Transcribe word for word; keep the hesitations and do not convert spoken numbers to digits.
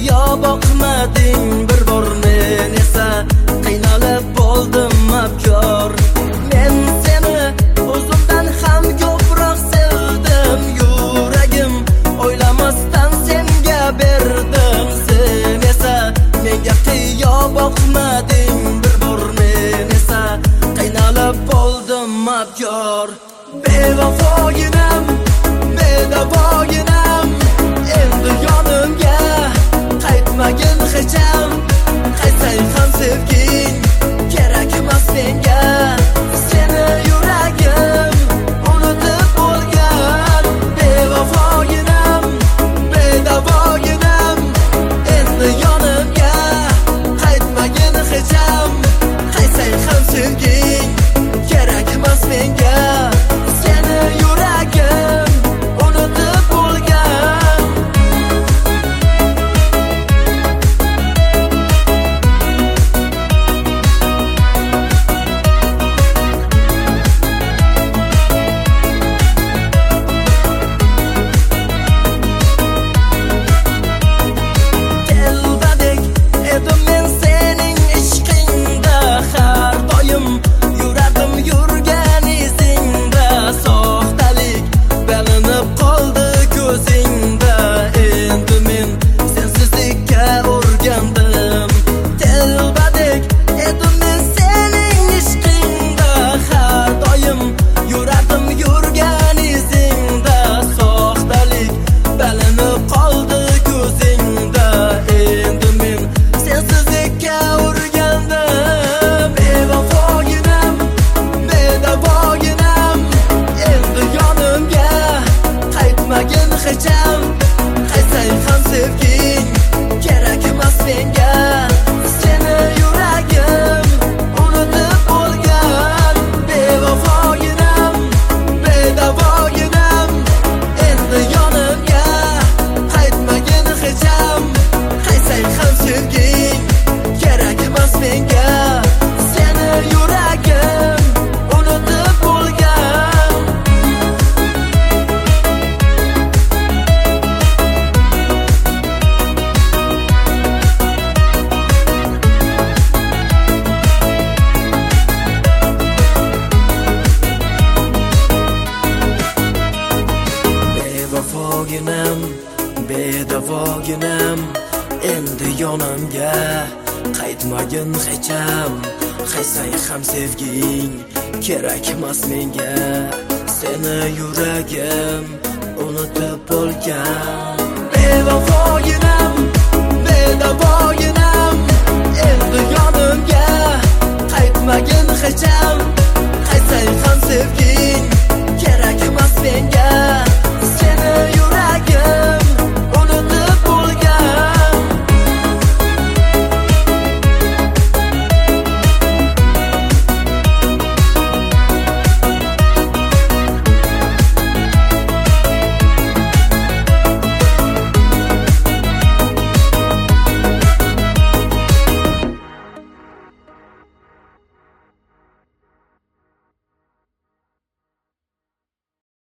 qiyo boqmading bir bor men esa qiynalib bo'ldim mabkor. Men seni o'zimdan ham ko'proq sevdim, yuragim o'ylamasdan senga berdim. Sen esa menga qiyo boqmading bir bor men esa qiynalib bo'ldim mabkor. Bevafoginam, bedavoginam, endi yonimga qaytmagin hecham. Qaytsang ham sevging kerak emas menga. Seni yuragim unutib bo'lgan. Bevafoginam, bedavoginam, endi yonimga qaytmagin hecham. Qaytsang ham sevging kerak emas menga. Seni yuragim unutib bo'lgan. Telbadek edim men sening ishqingda, har doim yuradim yurgan izingda. Soxtalik bilinib qoldi ko'zingda, endi men sensizlikka o'rgandim. Telbadek edim men sening ishqingda, har doim yuradim yurgan izingda. Soxtalik bilinib qoldi ko'zingda, endi men sensizlikka o'rgandim. Bevafoginam, bedavoginam, endi yonimga qaytmagin hecham. Qaytsang ham sevging kerak emas menga. Seni yuragim unutib bo'lgan. Bevafoginam, bedavoginam, endi yonimga qaytmagin hecham. Qaytsang ham sevging kerak emas menga. Seni yuragim unutib bo'lgan. Bevafoginam, bedavoginam, endi yonimga qaytmagin hecham. Qaytsang ham sevging kerak emas menga. Seni yuragim unutib bo'lgan. Bevafoginam